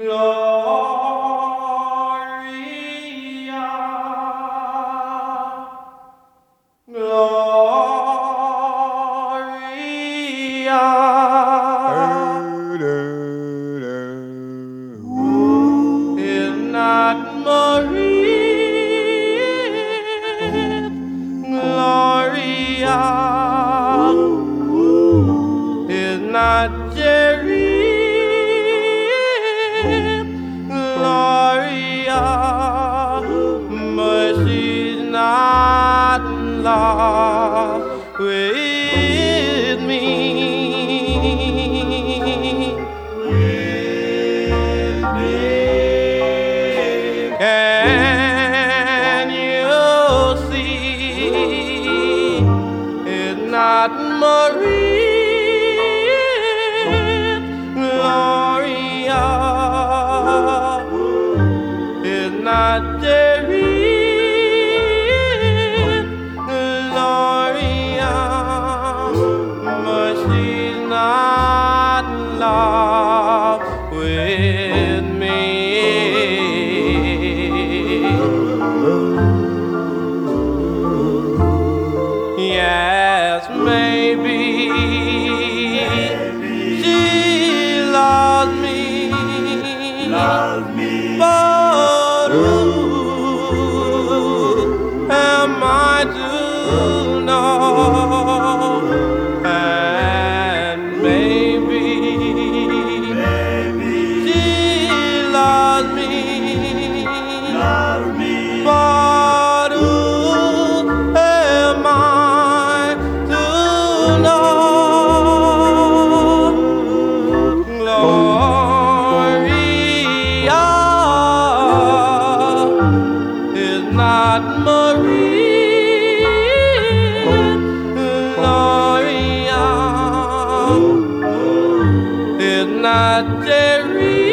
Gloria, Gloria, is not Marie, Gloria, is not Jerry, Gloria, but she's not in love with me. Can you see it's not Marie, Gloria, it's not Jerry, Gloria, but she's not in love with me. Yes, maybe she loves me, but who am I to know? And maybe she loves me, but who am I to know? Gloria is not Marie, Gloria is not Jerry,